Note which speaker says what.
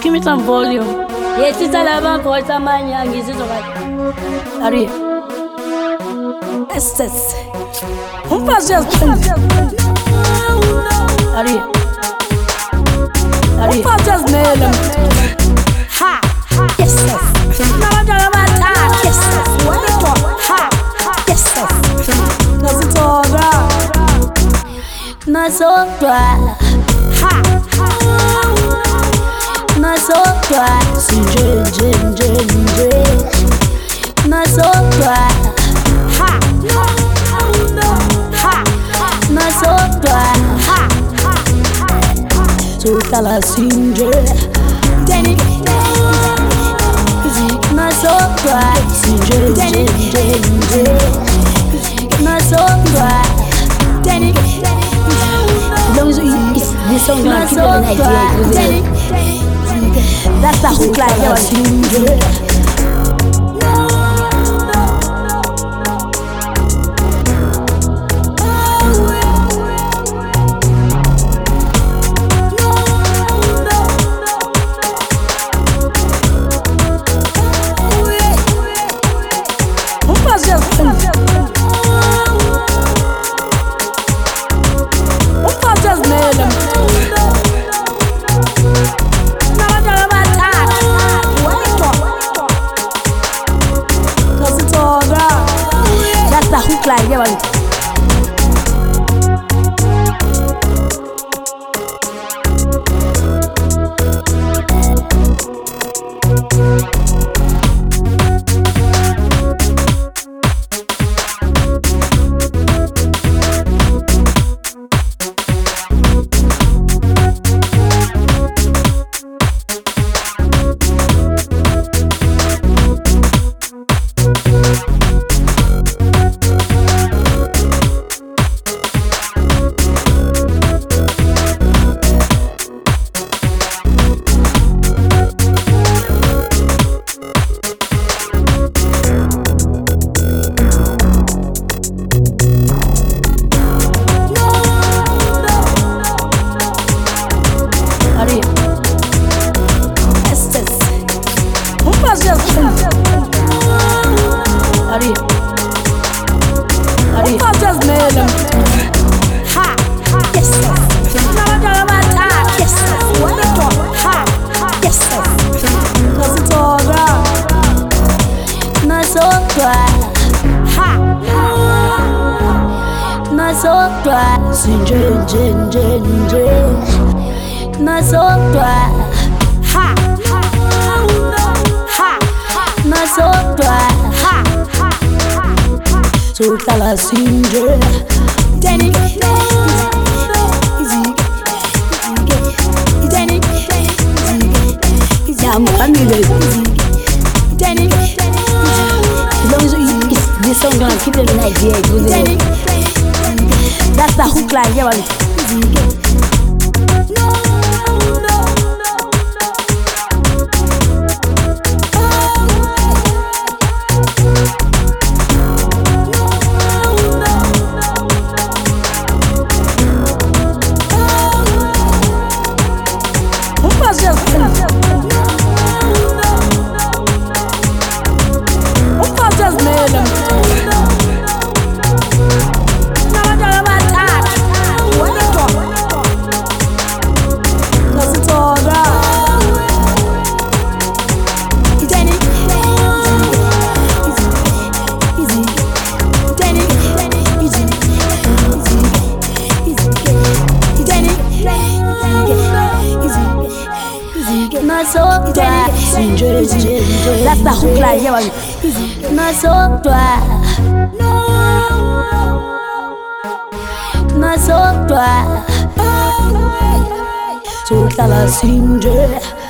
Speaker 1: Give me some volume. Yes, it's all about voice and my young. Is it alright? Are you? Yes. Um prazer. Are you? Um prazer mesmo. Ha. Yes. Não vai matar. Yes. Ha. Yes. Nós toda. Nós outra. Ha. Nós outra. Sim, nós outra. Ha. Ha. Nós outra. Ha. Toda la singe. Danny. Nós outra. Singe. Nós outra. Danny. This song gonna keep it in Nigeria. That's the hook like that. Like yeah, nós outra. Ha. Ha. Nós outra. Ha. Toda la singe. Danny. Danny. I'm Danny. As long as this song gonna keep it in Nigeria. That's the hook like yeah. That's the hook like yeah. Nós outra. Nós outra. Toda la singe.